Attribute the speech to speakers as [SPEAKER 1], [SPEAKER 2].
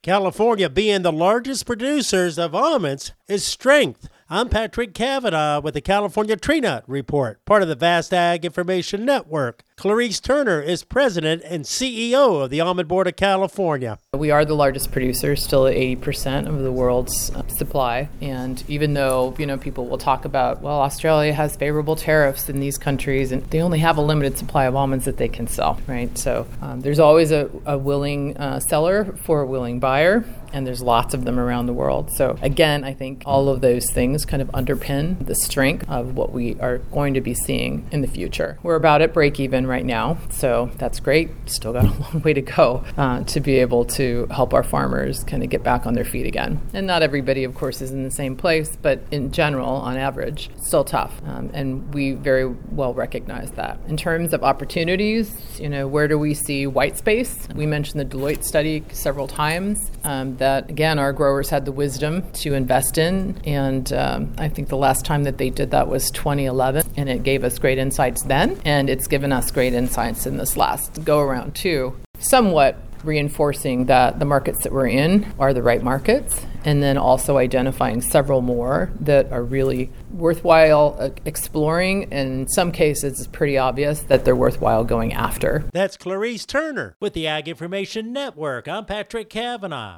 [SPEAKER 1] California being the largest producers of almonds is strength. I'm Patrick Cavanaugh with the California Tree Nut Report, part of the Vast Ag Information Network. Clarice Turner is president and CEO of the Almond Board of California.
[SPEAKER 2] We are the largest producer, still at 80% of the world's supply. And even though, people will talk about, Australia has favorable tariffs in these countries, and they only have a limited supply of almonds that they can sell, right? So there's always a willing seller for a willing buyer, and there's lots of them around the world. So again, I think all of those things kind of underpin the strength of what we are going to be seeing in the future. We're about at break even right now, so that's great. Still got a long way to go to be able to help our farmers kind of get back on their feet again. And not everybody, of course, is in the same place, but in general, on average, still tough. And we very well recognize that. In terms of opportunities, where do we see white space? We mentioned the Deloitte study several times that, again, our growers had the wisdom to invest in. And I think the last time that they did that was 2011, and it gave us great insights then. And it's given us great insights in this last go-around, too, somewhat reinforcing that the markets that we're in are the right markets, and then also identifying several more that are really worthwhile exploring. And in some cases, it's pretty obvious that they're worthwhile going after.
[SPEAKER 1] That's Clarice Turner with the Ag Information Network. I'm Patrick Cavanaugh.